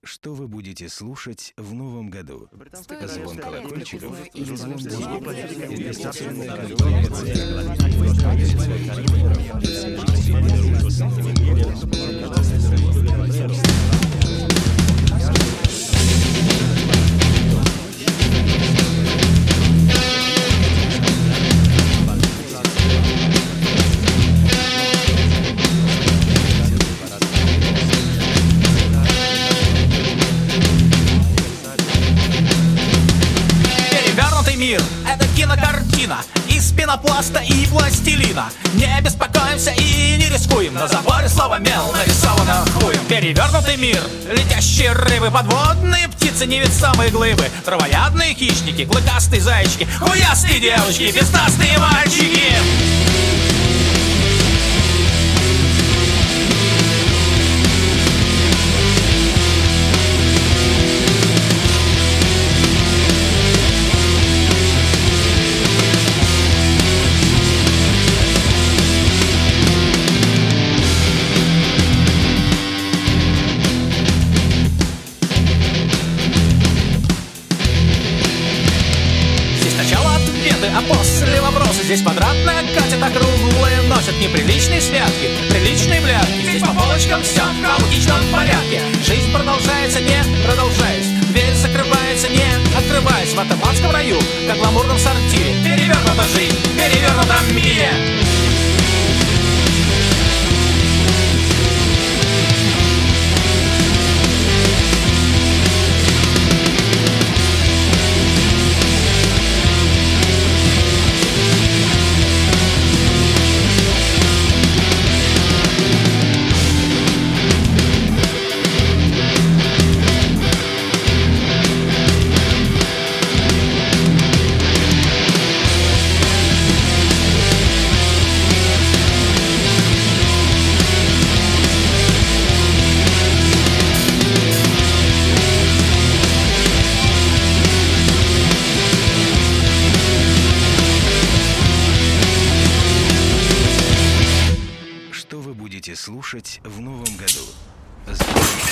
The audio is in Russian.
Что вы будете слушать в новом году? Стоит ли Звон ждать колокольчиков, такого или звон нет? будильника, инвестиционная Перевернутый мир — это кинокартина из пенопласта и пластилина. Не беспокоимся и не рискуем, на заборе слово «мел» нарисовано хуем. Перевернутый мир, летящие рыбы, подводные птицы, невесомые глыбы, травоядные хищники, клыкастые зайчики, хуястые девочки, пестастые мальчики. А после вопросы здесь квадратная катит, а круглые носят неприличные святки, приличные блядки. Здесь по полочкам все в хаотичном порядке. Жизнь продолжается, не продолжаясь. Дверь закрывается, не открываясь. В этом адском раю, как в гламурном сортире, перевернута жизнь в перевернутом мире. Что вы будете слушать в новом году?